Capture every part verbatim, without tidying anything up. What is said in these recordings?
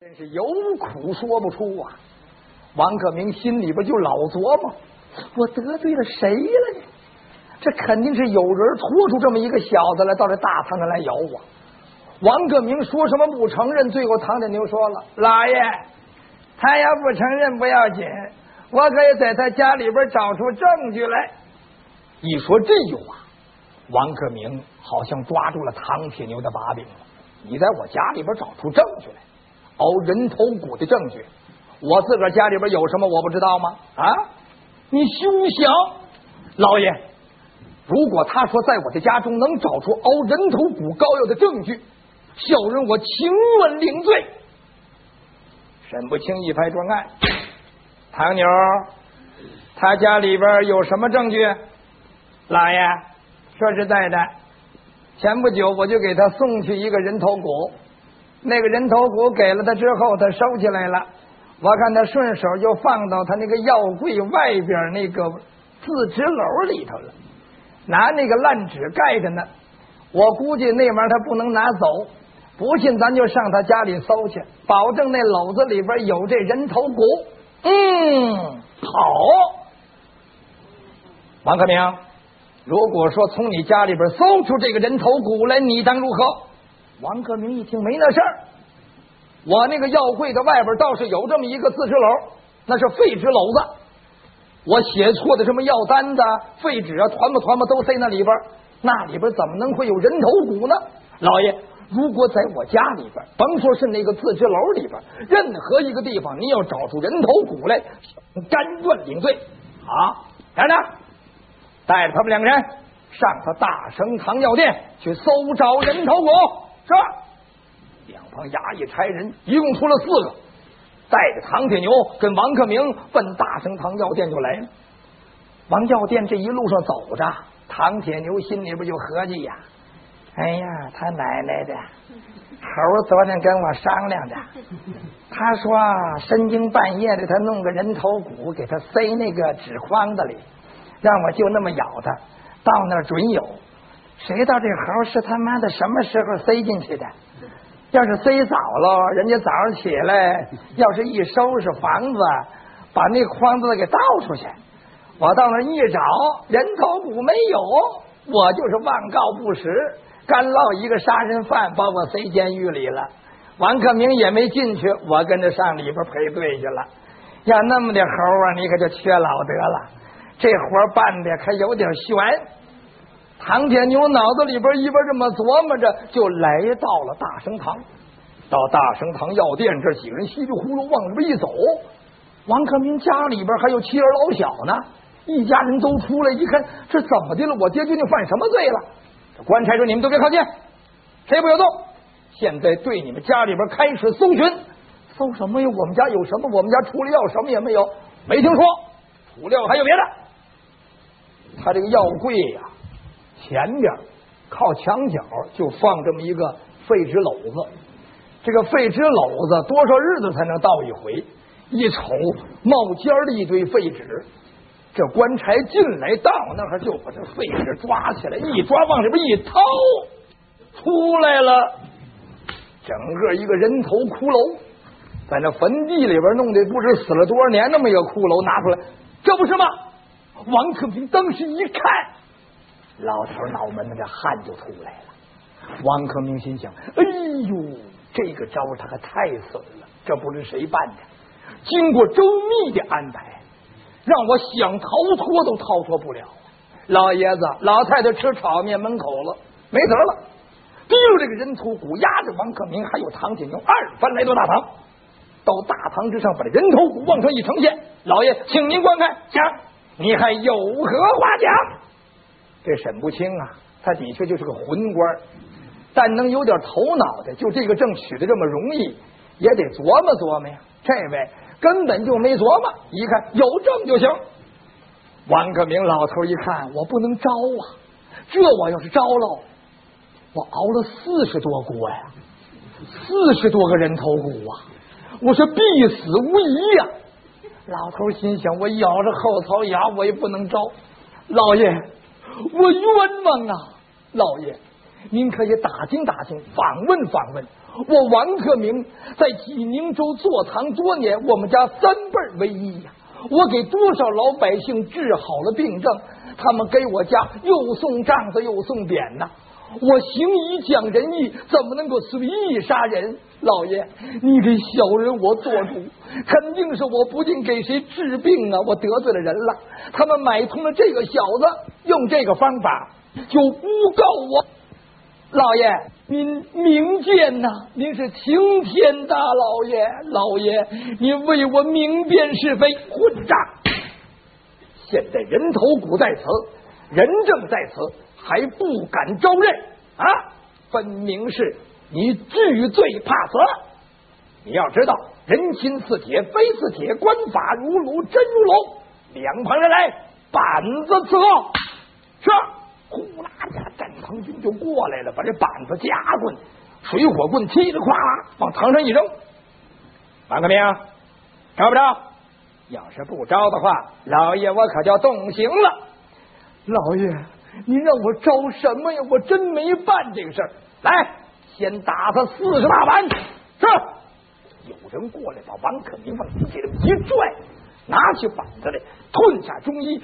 真是有苦说不出啊！王克明心里边就老琢磨，我得罪了谁了呢？这肯定是有人拖出这么一个小子来到这大堂上来咬我。王克明说什么不承认，最后唐铁牛说了：“老爷，他要不承认不要紧，我可以在他家里边找出证据来。”一说这句话，王克明好像抓住了唐铁牛的把柄了。你在我家里边找出证据来，熬人头骨的证据，我自个儿家里边有什么我不知道吗？啊，你休想！老爷，如果他说在我的家中能找出熬人头骨膏药的证据，小人我情愿领罪。沈不清一拍桌案，唐牛，他家里边有什么证据？老爷，说实在的，前不久我就给他送去一个人头骨，那个人头骨给了他之后，他收起来了，我看他顺手就放到他那个药柜外边那个自纸篓里头了，拿那个烂纸盖着呢。我估计那玩意儿他不能拿走，不信咱就上他家里搜去，保证那篓子里边有这人头骨。嗯，好，王克明，如果说从你家里边搜出这个人头骨来，你当如何？王克明一听没那事儿，我那个药柜的外边倒是有这么一个自纸篓，那是废纸篓子，我写错的什么药单子、废纸啊、团吧团吧都塞那里边，那里边怎么能会有人头骨呢？老爷，如果在我家里边，甭说是那个自纸篓里边，任何一个地方你要找出人头骨来，甘愿领罪啊！来着，带着他们两个人上他大升堂药店去搜找人头骨。是吧？两旁衙役差人一共出了四个，带着唐铁牛跟王克明奔大升堂药店就来了。往药店这一路上走着，唐铁牛心里边就合计呀，哎呀，他奶奶的，猴昨天跟我商量着，他说深更半夜的他弄个人头骨给他塞那个纸筐子里，让我就那么咬他，到那儿准有。谁知道这猴是他妈的什么时候塞进去的？要是塞早了，人家早上起来要是一收拾房子，把那筐子给倒出去，我到那一找人头骨没有，我就是妄告不实，干落一个杀人犯把我塞监狱里了。王克明也没进去，我跟着上里边赔罪去了。要那么的猴啊，你可就缺老德了，这活办的可有点悬。唐铁牛脑子里边一边这么琢磨着，就来到了大升堂。到大升堂药店，这几个人稀里呼噜往里边一走，王克明家里边还有妻儿老小呢，一家人都出来一看，这怎么的了？我爹究竟犯什么罪了？这官差说：“你们都别靠近，谁不有动？现在对你们家里边开始搜寻。搜什么呀？我们家有什么？我们家除了药什么也没有，没听说。除了还有别的。他这个药柜呀、啊。”前边靠墙角就放这么一个废纸篓子，这个废纸篓子多少日子才能倒一回？一瞅冒尖的一堆废纸，这官差进来到那儿就把这废纸抓起来，一抓往里边一掏，出来了整个一个人头骷髅，在那坟地里边弄的不知死了多少年那么一个骷髅拿出来，这不是吗？王克明当时一看，老头脑门子这汗就出来了。王克明心想：哎呦，这个招他可太损了，这不是谁办的？经过周密的安排，让我想逃脱都逃脱不了。老爷子老太太吃炒面门口了，没辙了，提溜这个人头骨，压着王克明还有唐铁牛二番来到大堂。到大堂之上，把这人头骨往上一呈现，老爷请您观看，讲你还有何话讲？这沈不清啊，他的确就是个混官，但能有点头脑的，就这个证取的这么容易，也得琢磨琢磨呀。这位根本就没琢磨，一看有证就行。王克明老头一看，我不能招啊，这我要是招了，我熬了四十多锅呀，四十多个人头骨啊，我是必死无疑呀。老头心想，我咬着后槽牙，我也不能招。老爷，我冤枉啊！老爷， 您可以打听打听，访问访问。我王克明在济宁州坐堂多年，我们家三辈为一呀、啊。我给多少老百姓治好了病症，他们给我家又送帐子又送匾呐。我行医讲仁义，怎么能够随意杀人？老爷，你给小人我做主，肯定是我不定给谁治病啊，我得罪了人了。他们买通了这个小子，用这个方法就诬告我。老爷，您明鉴呐、啊，您是青天大老爷，老爷，您为我明辨是非，混账！现在人头骨在此，人证在此，还不敢招认啊！分明是你惧罪怕死。你要知道，人心似铁，非似铁；官法如炉，真如龙。两旁人来，板子伺候。是。呼啦家战堂军就过来了，把这板子、夹棍、水火棍噼里哗啦往堂上一扔。王克明，招不招？要是不招的话，老爷我可就动刑了。老爷，您让我招什么呀？我真没办这个事儿。来，先打他四十大板。是。有人过来，把王克明往自己的一拽，拿起板子来，吞下中医。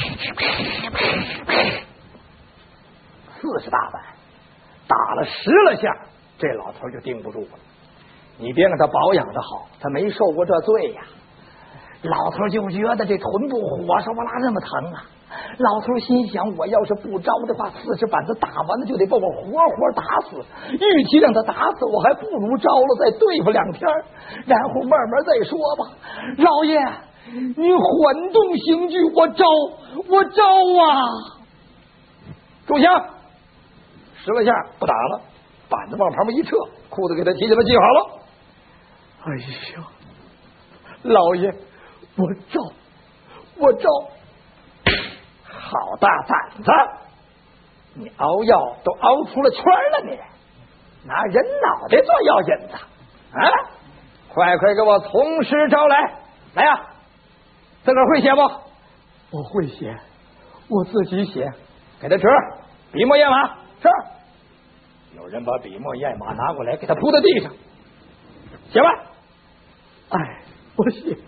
四十大板，打了十来下，这老头就顶不住了。你别看他保养的好，他没受过这罪呀。老头就觉得这臀部火烧不拉那么疼啊。老头心想，我要是不招的话，四十板子打完了就得把我活活打死。与其让他打死，我还不如招了再对付两天，然后慢慢再说吧。老爷，您缓动刑具，我招，我招啊！住下。十来下不打了，板子往旁边一撤，裤子给他提起来系好了。哎呀，老爷，我招，我招！好大胆子！你熬药都熬出了圈了，你拿人脑袋做药引子啊！快快给我从实招来！来呀、啊，自个儿会写不？我会写，我自己写。给他纸，笔墨砚码。是。有人把笔墨砚码拿过来，给他铺在地上，写吧。哎，我写。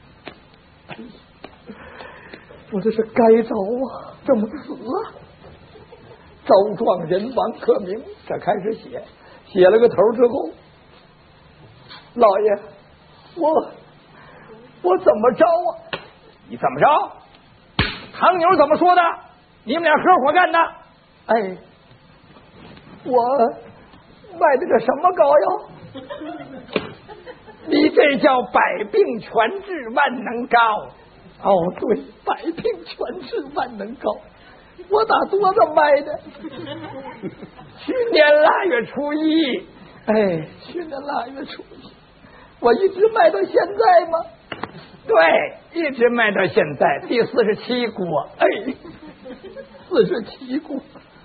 我这是该着啊，这么死啊！招状人王克明，这开始写，写了个头之后，老爷，我我怎么着啊？你怎么着？唐牛怎么说的？你们俩合伙干的？哎。我卖的这什么膏药？你这叫百病全治万能膏。哦，对，百病全治万能膏。我打多少卖的？去年腊月初一。哎，去年腊月初一，我一直卖到现在吗？对，一直卖到现在，第四十七锅。哎，四十七锅。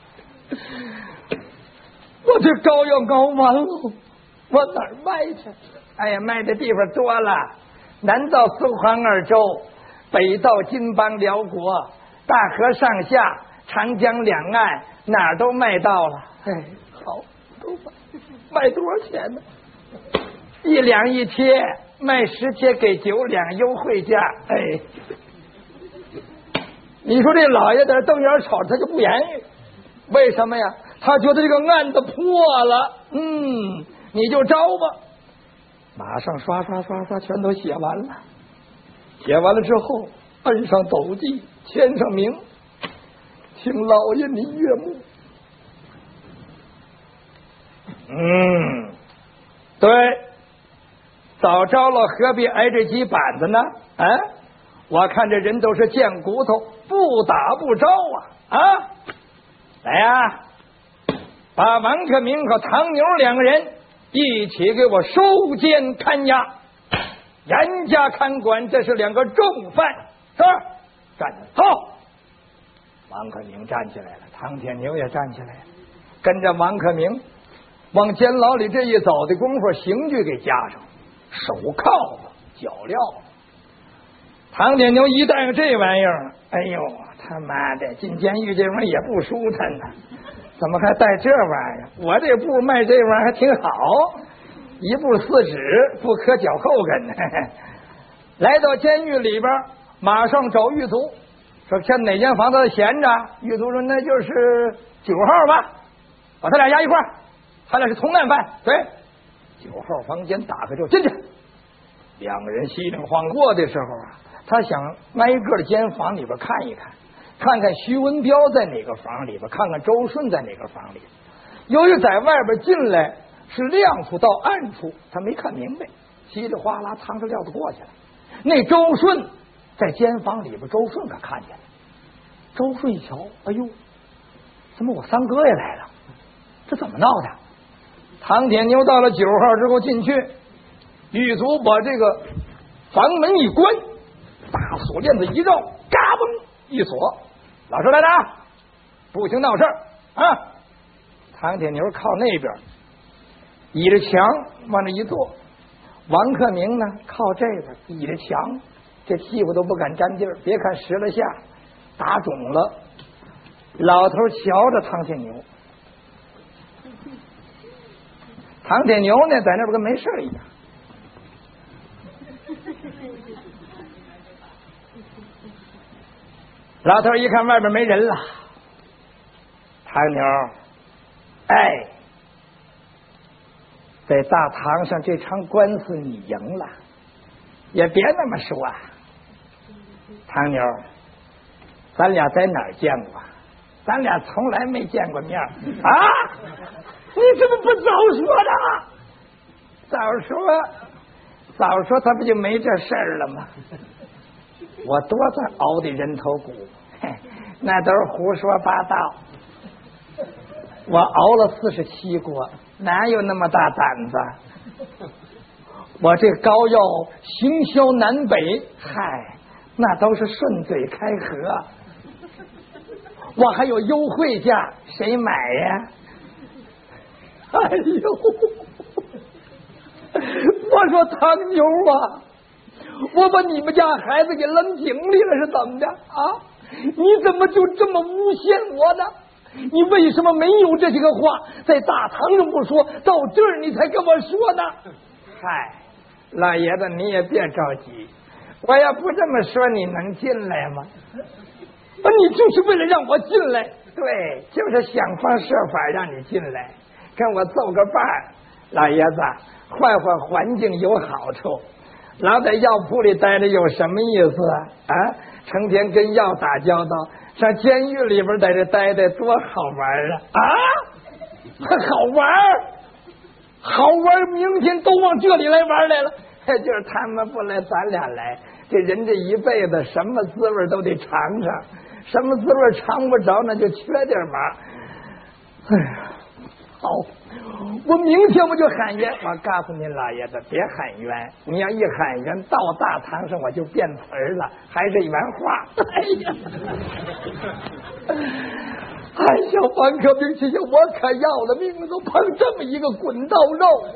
我这膏药熬完了，我哪儿卖去？哎呀，卖的地方多了，南到苏杭二州，北到金邦辽国，大河上下，长江两岸，哪儿都卖到了。哎，好，都卖，卖多少钱呢？一两一贴，卖十贴给九两优惠价。哎，你说这老爷在这瞪眼瞅着，他就不言语，为什么呀？他觉得这个案子破了。嗯，你就招吧。马上刷刷刷刷全都写完了，写完了之后摁上斗记，签上名，请老爷您阅目。嗯，对，早招了何必挨这几板子呢？啊，我看这人都是贱骨头，不打不招啊！啊，来呀、啊，把王克明和唐牛两个人一起给我收监看押，严加看管，这是两个重犯。是，站着好。王克明站起来了，唐天牛也站起来了，跟着王克明往监牢里这一走的功夫，刑具给加上，手铐子、脚镣。唐天牛一戴上这玩意儿，哎呦他妈的，进监狱这玩意儿也不舒坦呐、啊。 怎么还带这玩意儿？我这布卖这玩意儿还挺好，一布四指，不可脚后跟。来到监狱里边，马上找狱卒，说看哪间房子闲着。狱卒说那就是九号吧，把他俩押一块儿，他俩是同案犯。对，九号房间打开就进去。两个人稀里晃过的时候啊，他想挨个的间房里边看一看，看看徐文彪在哪个房里边，看看周顺在哪个房里。由于在外边进来是亮处到暗处，他没看明白，稀里哗啦藏着料子过去了。那周顺在间房里边，周顺可看见了。周顺一瞧，哎呦，怎么我三哥也来了？这怎么闹的？唐铁牛到了九号之后进去，狱卒把这个房门一关，大锁链子一绕，嘎嘣一锁，老实来的啊，不行闹事啊！唐铁牛靠那边倚着墙往那一坐，王克明呢靠这边倚着墙，这屁股都不敢沾地儿，别看十了下打肿了。老头瞧着唐铁牛，唐铁牛呢在那边跟没事一样。老头一看外边没人了，唐牛，哎，在大堂上这场官司你赢了，也别那么说啊。唐牛，咱俩在哪儿见过？咱俩从来没见过面啊！你怎么不早说呢？早说，早说，他不就没这事儿了吗？我多在熬的人头骨，那都是胡说八道。我熬了四十七锅，哪有那么大胆子？我这膏药行销南北，嗨，那都是顺嘴开河。我还有优惠价，谁买呀？哎呦！我说唐牛啊，我把你们家孩子给扔井里了是怎么的啊？你怎么就这么诬陷我呢？你为什么没有这些个话在大堂上不说，到这儿你才跟我说呢？嗨，老爷子你也别着急，我要不这么说你能进来吗？啊，你就是为了让我进来？对，就是想方设法让你进来，跟我奏个伴儿。老爷子，换换环境有好处，老在药铺里待着有什么意思啊？啊，成天跟药打交道，上监狱里边在这待待多好玩啊！啊，好玩，好玩，明天都往这里来玩来了。就是他们不来，咱俩来。这人这一辈子什么滋味都得尝尝，什么滋味尝不着，那就缺点嘛。哎呀，好，我明天我就喊冤。我告诉你老爷子，别喊冤，你要一喊冤，到大堂上我就变词儿了，还是一完话。哎呀，哎呀，王克明先生，我可要了命了，都碰这么一个滚刀肉。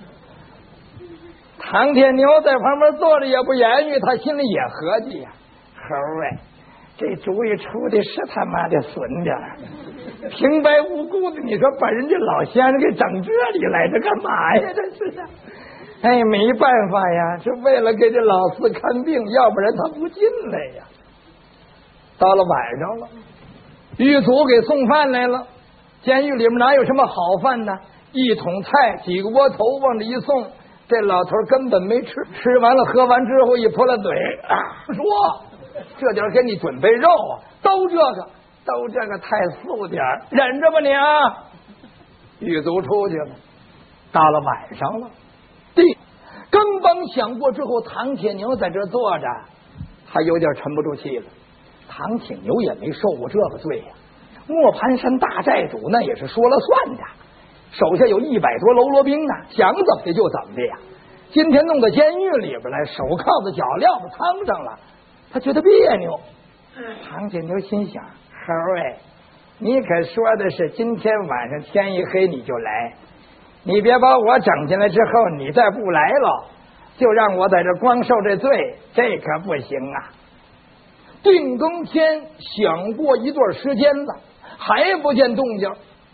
唐铁牛在旁边坐着也不言语，他心里也合计呀，猴儿哎，这主意出的是他妈的损点儿，平白无故的，你说把人家老先生给整这里来，这干嘛呀？这是，哎，没办法呀，是为了给这老四看病，要不然他不进来呀。到了晚上了，狱卒给送饭来了，监狱里面哪有什么好饭呢？一桶菜，几个窝头往这一送。这老头根本没吃，吃完了喝完之后一泼了嘴啊，说这点给你准备肉啊，都这个都这个太素点，忍着吧你啊。狱卒出去了，到了晚上了，地刚刚想过之后，唐铁牛在这坐着，他有点沉不住气了。唐铁牛也没受过这个罪呀，磨盘山大寨主那也是说了算的，手下有一百多喽啰兵呢，想怎么的就怎么的呀。今天弄到监狱里边来，手铐子脚镣子苍上了，他觉得别扭。唐铁牛心想，猴儿哎，你可说的是今天晚上天一黑你就来，你别把我整进来之后你再不来了，就让我在这光受这罪，这可不行啊。定更天想过一段时间了，还不见动静，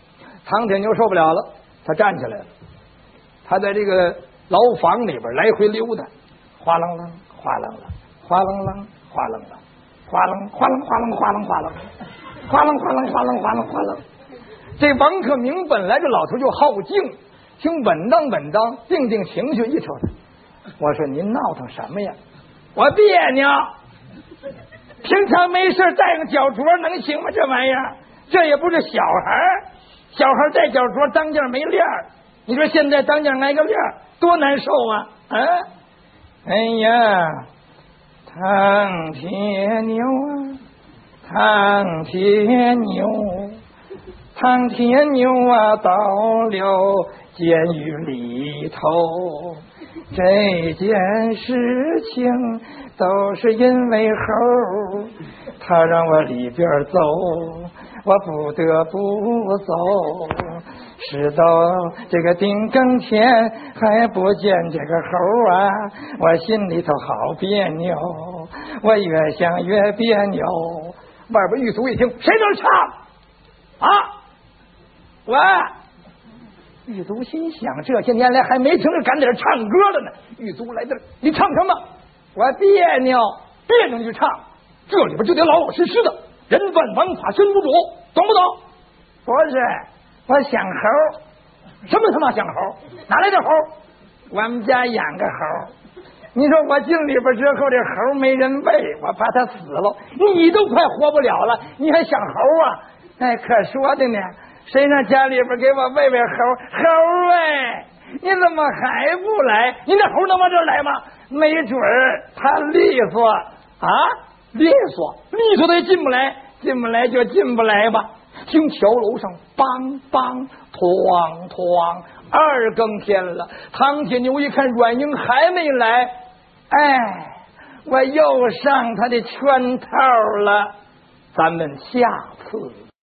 唐铁牛受不了了，他站起来了，他在这个牢房里边来回溜达，哗啷啷，哗啷啷，哗啷啷，哗啷啷，哗啷哗啷哗啷哗啷哗啷，哗啷哗啷哗啷哗啷哗啷。这王克明本来这老头就好静，挺稳当稳当，定定情绪，一瞅他，我说您闹腾什么呀？我别扭，平常没事带个脚镯能行吗？这玩意儿，这也不是小孩，小孩带脚镯当间没链儿，你说现在当间挨个链儿多难受啊！啊，哎呀，唐铁牛啊，唐铁牛，唐铁牛啊，到了监狱里头，这件事情都是因为猴，他让我里边走，我不得不走。事到这个丁更前还不见这个猴啊，我心里头好别扭，我越想越别扭。外边狱卒一听，谁能唱啊？我狱卒心想，这些年来还没听着赶点唱歌了呢。狱卒来这儿，你唱什么？我别扭，别扭你就唱，这里边就得老老实实的，人犯王法身无主，懂不懂？不是，我想猴。什么他妈想猴？哪来的猴？我们家养个猴。你说我进里边之后，这猴没人喂，我怕它死了，你都快活不了了，你还想猴啊？哎，可说的呢。谁让家里边给我喂喂猴？猴哎，你怎么还不来？你那猴能往这儿来吗？没准儿他利索啊，利索，利索的也进不来，进不来就进不来吧。听桥楼上梆梆哐哐，二更天了。唐铁牛一看阮英还没来，哎，我又上他的圈套了。咱们下次